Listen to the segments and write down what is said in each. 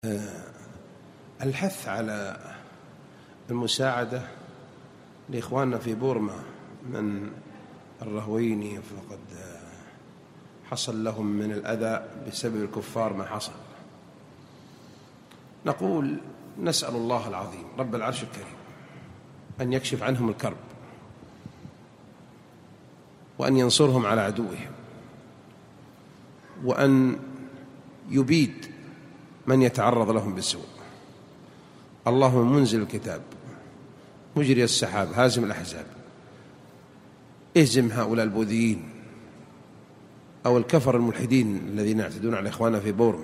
الحث على المساعدة لإخواننا في بورما من الرهويني، فقد حصل لهم من الأذى بسبب الكفار ما حصل. نقول نسأل الله العظيم رب العرش الكريم أن يكشف عنهم الكرب وأن ينصرهم على عدوهم وأن يبيد من يتعرض لهم بالسوء. اللهم منزل الكتاب مجري السحاب هازم الأحزاب اهزم هؤلاء البوذيين أو الكفر الملحدين الذين يعتدون على إخواننا في بورما،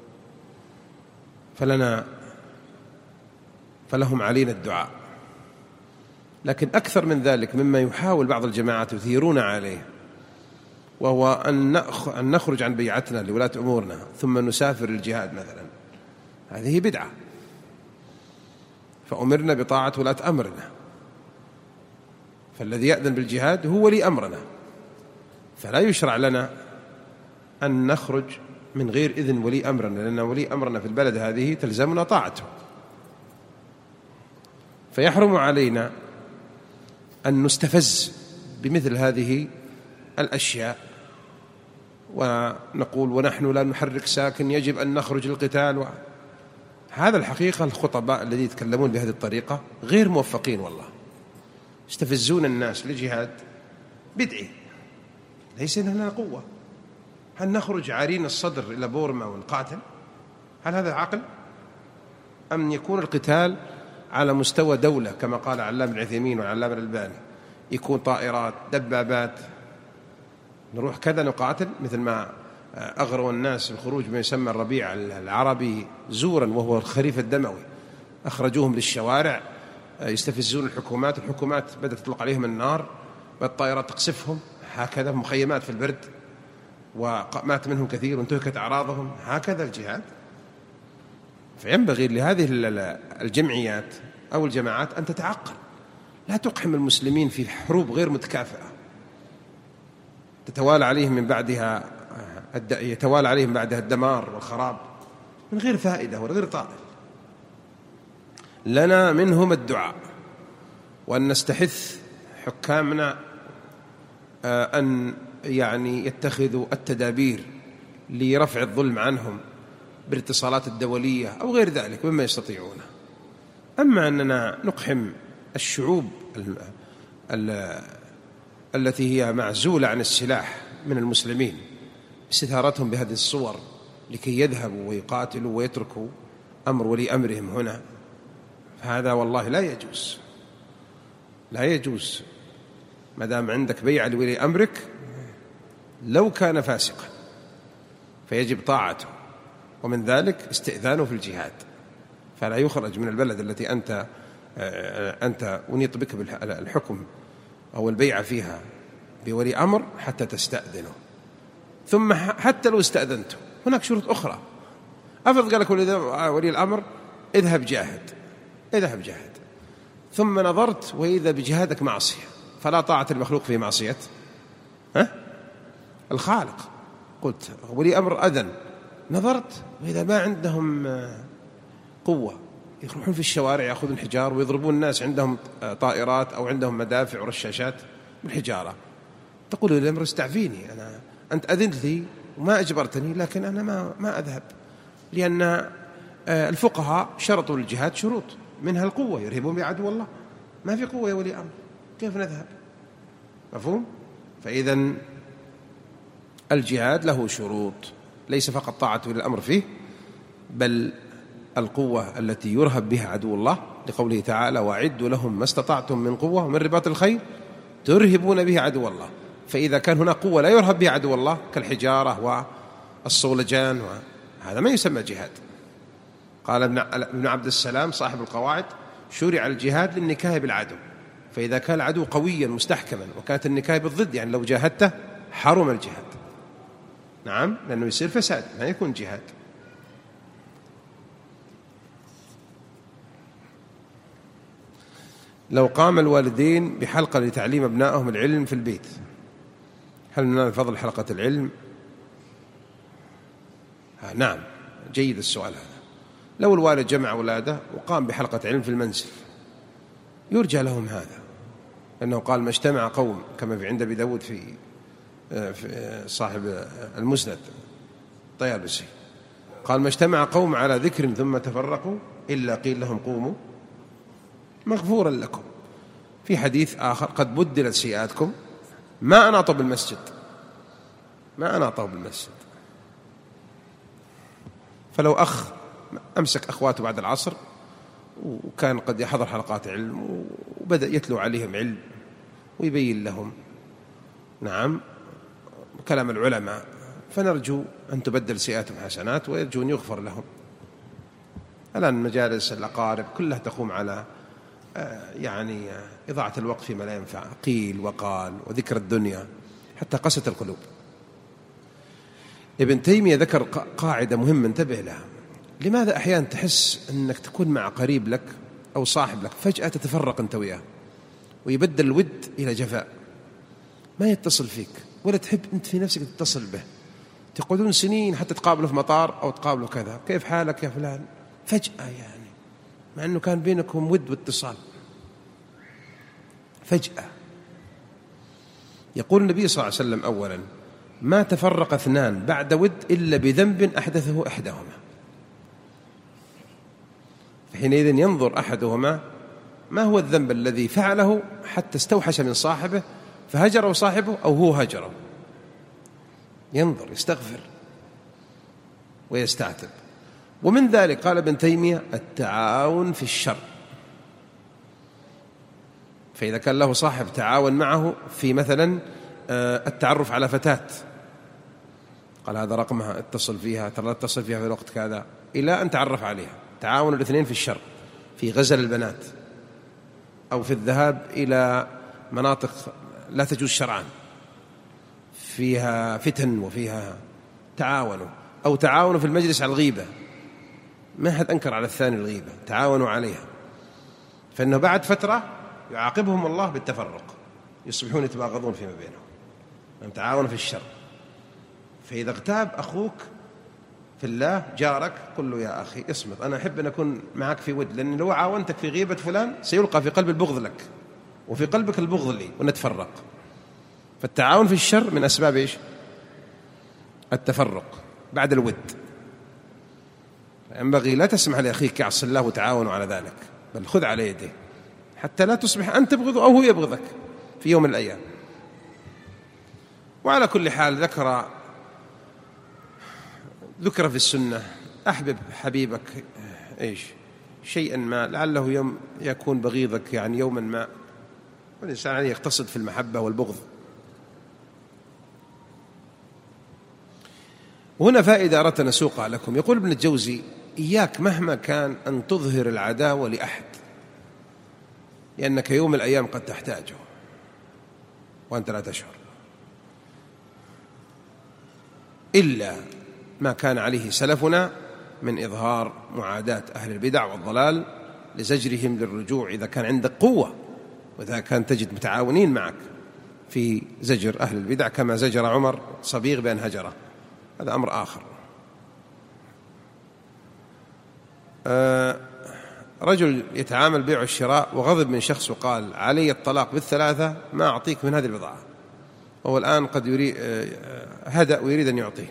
فلهم علينا الدعاء. لكن أكثر من ذلك مما يحاول بعض الجماعات يثيرون عليه، وهو أن نخرج عن بيعتنا لولاة أمورنا ثم نسافر للجهاد مثلا، هذه بدعة. فأمرنا بطاعة ولاة أمرنا، فالذي يأذن بالجهاد هو ولي أمرنا، فلا يشرع لنا أن نخرج من غير إذن ولي أمرنا، لأن ولي أمرنا في البلد هذه تلزمنا طاعته. فيحرم علينا أن نستفز بمثل هذه الأشياء ونقول ونحن لا نحرك ساكن يجب أن نخرج للقتال. هذا الحقيقة الخطباء الذين يتكلمون بهذه الطريقة غير موفقين والله، يستفزون الناس لجهاد بدعي، ليس لنا قوة. هل نخرج عارين الصدر إلى بورما ونقاتل؟ هل هذا عقل؟ أم يكون القتال على مستوى دولة كما قال علام بن عثيمين وعلام الألباني، يكون طائرات دبابات، نروح كذا نقاتل، مثل ما أغروا الناس الخروج بما يسمى الربيع العربي زورا وهو الخريف الدموي، أخرجوهم للشوارع يستفزون الحكومات بدأت تطلق عليهم النار والطائرات تقصفهم هكذا، مخيمات في البرد، ومات منهم كثير وانتهكت أعراضهم. هكذا الجهاد. فينبغي لهذه الجمعيات أو الجماعات أن تتعقل، لا تقحم المسلمين في حروب غير متكافئة يتوالى عليهم بعدها الدمار والخراب من غير فائدة وغير طائل. لنا منهم الدعاء، وأن نستحث حكامنا أن يتخذوا التدابير لرفع الظلم عنهم بالاتصالات الدولية أو غير ذلك مما يستطيعونه. أما أننا نقحم الشعوب التي هي معزولة عن السلاح من المسلمين استثارتهم بهذه الصور لكي يذهبوا ويقاتلوا ويتركوا أمر ولي أمرهم هنا، فهذا والله لا يجوز. ما دام عندك بيعة لولي أمرك لو كان فاسقا فيجب طاعته، ومن ذلك استئذانه في الجهاد، فلا يخرج من البلد التي أنت أنيط بك بالحكم أو البيعة فيها بولي أمر حتى تستأذنه. ثم حتى لو استأذنته هناك شروط أخرى. أفرض قال لك ولي الأمر اذهب جاهد، ثم نظرت وإذا بجهادك معصية، فلا طاعة المخلوق في معصية الخالق. قلت ولي أمر أذن، نظرت وإذا ما عندهم قوة يروحون في الشوارع يأخذون حجار ويضربون الناس، عندهم طائرات أو عندهم مدافع ورشاشات بالحجارة، تقول ولي الأمر استعفيني، أنت أذنت لي وما أجبرتني، لكن أنا ما أذهب، لأن الفقهاء شرطوا للجهاد شروط منها القوة، يرهبون بعدو الله، ما في قوة يا ولي أمر، كيف نذهب؟ مفهوم؟ فإذا الجهاد له شروط، ليس فقط طاعة ولي الأمر فيه، بل القوة التي يرهب بها عدو الله، لقوله تعالى وأعدوا لهم ما استطعتم من قوة ومن رباط الخيل ترهبون به عدو الله. فإذا كان هناك قوة لا يرهب بها عدو الله كالحجارة والصولجان هذا ما يسمى جهاد. قال ابن عبد السلام صاحب القواعد شرع الجهاد للنكاية بالعدو، فإذا كان العدو قويا مستحكما وكانت النكاية بالضد، يعني لو جاهدته حرم الجهاد. نعم، لأنه يصير فساد، ما يكون جهاد. لو قام الوالدين بحلقة لتعليم أبنائهم العلم في البيت، هل ننال فضل حلقة العلم؟ نعم، جيد السؤال هذا. لو الوالد جمع أولاده وقام بحلقة علم في المنزل يرجى لهم هذا، لأنه قال ما اجتمع قوم، كما في عند أبي داود في صاحب المسند طيالسي، قال ما اجتمع قوم على ذكر ثم تفرقوا إلا قيل لهم قوموا مغفورا لكم. في حديث آخر قد بدلت سيئاتكم ما أناطوا بالمسجد، ما أناطوا بالمسجد. فلو أخ أمسك أخواته بعد العصر وكان قد يحضر حلقات علم وبدأ يتلو عليهم علم ويبين لهم نعم كلام العلماء، فنرجو أن تبدل سيئاتهم حسنات ويرجو أن يغفر لهم. الآن مجالس الأقارب كلها تقوم على يعني إضاعة الوقت فيما لا ينفع، قيل وقال وذكر الدنيا حتى قست القلوب. ابن تيمية ذكر قاعدة مهمة انتبه لها. لماذا أحيانا تحس أنك تكون مع قريب لك أو صاحب لك فجأة تتفرق أنت وياه ويبدل الود إلى جفاء، ما يتصل فيك ولا تحب أنت في نفسك تتصل به، تقعدون سنين حتى تقابله في مطار أو تقابله كذا، كيف حالك يا فلان، فجأة يعني مع أنه كان بينكم ود واتصال فجأة. يقول النبي صلى الله عليه وسلم أولا ما تفرق اثنان بعد ود إلا بذنب أحدثه إحداهما، حينئذ ينظر أحدهما ما هو الذنب الذي فعله حتى استوحش من صاحبه فهجره صاحبه أو هو هجره، ينظر يستغفر ويستعتب. ومن ذلك قال ابن تيمية التعاون في الشر، فإذا كان له صاحب تعاون معه في مثلا التعرف على فتاة، قال هذا رقمها اتصل فيها، ترى لا اتصل فيها في الوقت كذا، إلى أن تعرف عليها، تعاون الاثنين في الشر، في غزل البنات أو في الذهاب إلى مناطق لا تجوز شرعا فيها فتن وفيها تعاونوا، أو تعاونوا في المجلس على الغيبة، ما أحد أنكر على الثاني الغيبة، تعاونوا عليها، فإنه بعد فترة يعاقبهم الله بالتفرق، يصبحون يتباغضون فيما بينهم، تعاونوا في الشر. فإذا اغتاب أخوك في الله جارك قل له يا أخي اصمت، أنا أحب أن أكون معك في ود، لأن لو عاونتك في غيبة فلان سيلقى في قلب البغض لك وفي قلبك البغض لي ونتفرق. فالتعاون في الشر من أسباب إيش؟ التفرق بعد الود. ينبغي لا تسمح لأخيك يعصي الله وتعاونوا على ذلك، بل خذ على يده حتى لا تصبح أنت تبغضه أو هو يبغضك في يوم من الأيام. وعلى كل حال ذكر في السنة أحبب حبيبك إيش شيئا ما لعله يوم يكون بغيضك، يعني يوما ما، والإنسان عليه يقتصد في المحبة والبغض. وهنا فائدة أردت أن أسوقها لكم. يقول ابن الجوزي إياك مهما كان أن تظهر العداوة لأحد، لأنك يوم الأيام قد تحتاجه وأنت لا تشعر، إلا ما كان عليه سلفنا من إظهار معاداة أهل البدع والضلال لزجرهم للرجوع إذا كان عندك قوة، وإذا كان تجد متعاونين معك في زجر أهل البدع كما زجر عمر صبيغ بأن هجره، هذا أمر آخر. رجل يتعامل بيع والشراء وغضب من شخص وقال علي الطلاق بالثلاثة ما أعطيك من هذه البضاعة، وهو الآن قد هدأ ويريد أن يعطيه.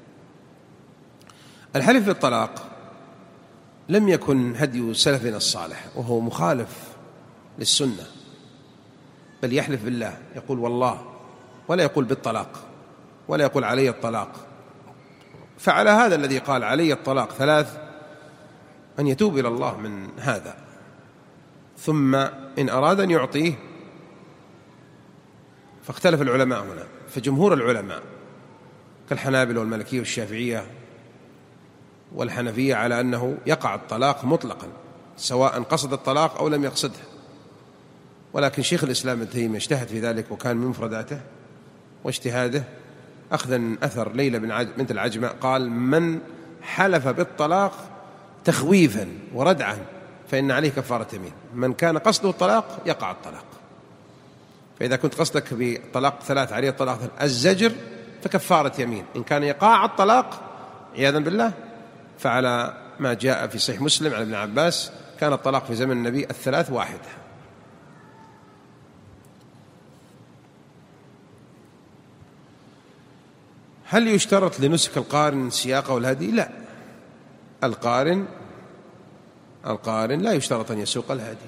الحلف بالطلاق لم يكن هدي سلفنا الصالح، وهو مخالف للسنة، بل يحلف بالله، يقول والله، ولا يقول بالطلاق، ولا يقول علي الطلاق. فعلى هذا الذي قال علي الطلاق ثلاث أن يتوب إلى الله من هذا، ثم إن أراد أن يعطيه. فاختلف العلماء هنا، فجمهور العلماء كالحنابلة والمالكية والشافعية والحنفية على أنه يقع الطلاق مطلقا سواء قصد الطلاق أو لم يقصده، ولكن شيخ الإسلام ابن تيمية اجتهد في ذلك، وكان من مفرداته واجتهاده أخذا من أثر ليلى بنت العجمة قال من حلف بالطلاق تخويفا وردعا فإن عليه كفارة يمين، من كان قصده الطلاق يقع الطلاق. فإذا كنت قصدك بطلاق ثلاث عليه الطلاق الزجر فكفارة يمين، إن كان يقع الطلاق عياذا بالله فعلى ما جاء في صحيح مسلم عن ابن عباس كان الطلاق في زمن النبي 3 واحدة. هل يشترط لنسك القارن سياقه والهدي؟ لا، القارن لا يشترط أن يسوق الهدي،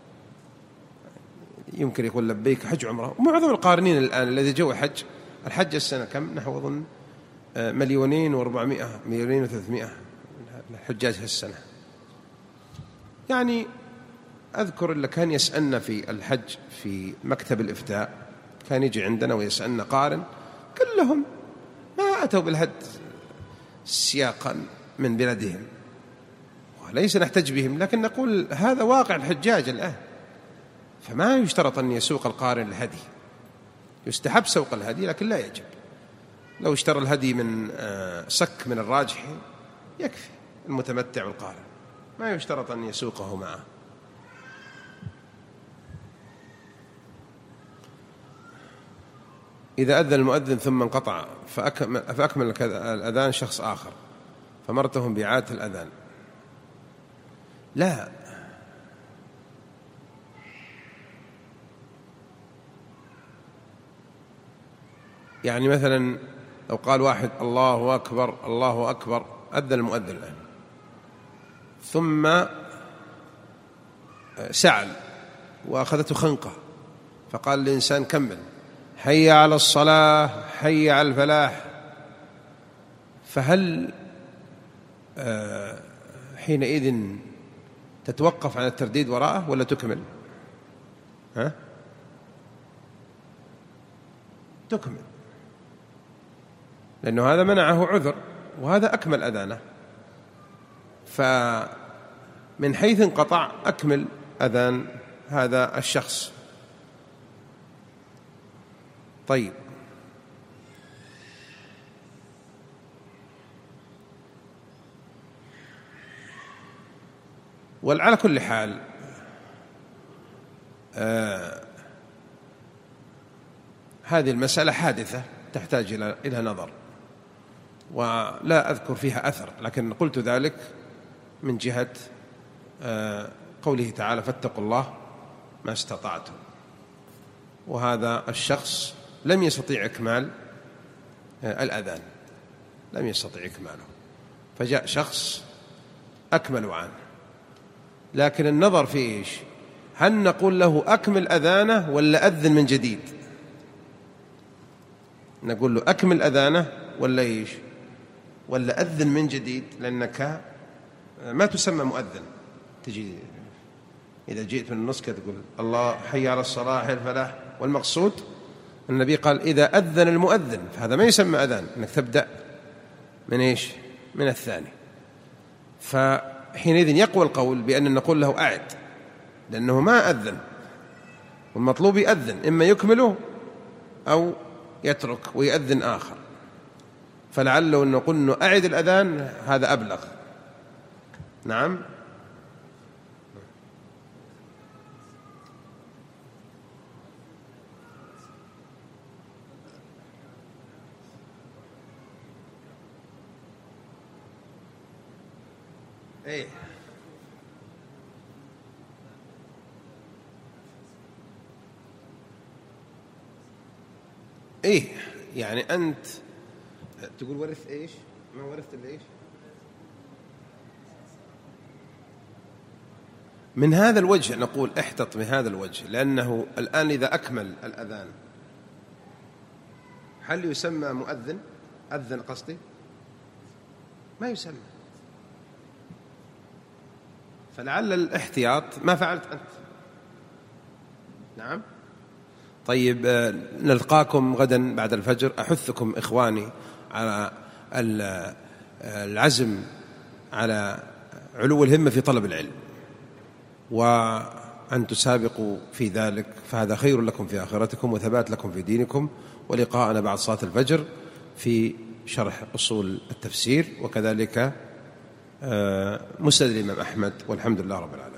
يمكن يقول لبيك حج عمره. ومعظم القارنين الآن الذي جو الحج السنة كم؟ نحو أظن 2,400,000 2,300,000 الحجاج هالسنة. يعني أذكر اللي كان يسألنا في الحج في مكتب الإفتاء، كان يجي عندنا ويسألنا قارن، كلهم ما أتوا بالهد سياقا من بلدهم، وليس نحتج بهم، لكن نقول هذا واقع الحجاج الآن. فما يشترط أن يسوق القارن الهدي، يستحب سوق الهدي لكن لا يجب. لو اشترى الهدي من صك من الراجح يكفي المتمتع والقارن، ما يشترط أن يسوقه معه. إذا أذن المؤذن ثم انقطع فأكمل الأذان شخص آخر فمرتهم بإعادة الأذان، لا، يعني مثلا لو قال واحد الله أكبر الله أكبر، أذن المؤذن الآن ثم سعل وأخذته خنقة فقال الإنسان كمل حي على الصلاة حي على الفلاح، فهل حينئذ تتوقف عن الترديد وراءه ولا تكمل؟ تكمل، لأنه هذا منعه عذر وهذا أكمل أذانه. فمن حيث انقطع أكمل أذان هذا الشخص. طيب، وعلى كل حال هذه المسألة حادثة تحتاج إلى نظر، ولا أذكر فيها أثر، لكن قلت ذلك من جهة قوله تعالى فاتقوا الله ما استطعتم، وهذا الشخص لم يستطيع إكمال الأذان، لم يستطيع إكماله، فجاء شخص أكمل عنه. لكن النظر في إيش؟ هل نقول له أكمل أذانه ولا أذن من جديد؟ نقول له أكمل أذانه ولا إيش؟ ولا أذن من جديد، لأنك ما تسمى مؤذن. تجي إذا جئت من النص تقول الله حي على الصلاة حي الفلاح، والمقصود النبي قال إذا أذن المؤذن، فهذا ما يسمى أذان، أنك تبدأ من إيش؟ من الثاني. فحينئذ يقوى القول بأن نقول له أعد، لأنه ما أذن، والمطلوب يأذن، إما يكمله أو يترك ويأذن آخر. فلعله أن نقول أنه أعد الأذان هذا أبلغ. نعم. إيه يعني أنت تقول ورث إيش؟ ما ورثت إيش؟ من هذا الوجه نقول احتط من هذا الوجه، لأنه الآن إذا أكمل الأذان هل يسمى مؤذن؟ أذن قصدي؟ ما يسمى. فلعل الاحتياط ما فعلت أنت. نعم. طيب، نلقاكم غدا بعد الفجر. أحثكم إخواني على العزم على علو الهمة في طلب العلم، وأن تسابقوا في ذلك، فهذا خير لكم في آخرتكم وثبات لكم في دينكم. ولقاءنا بعد صلاة الفجر في شرح أصول التفسير، وكذلك مسند الإمام أحمد، والحمد لله رب العالمين.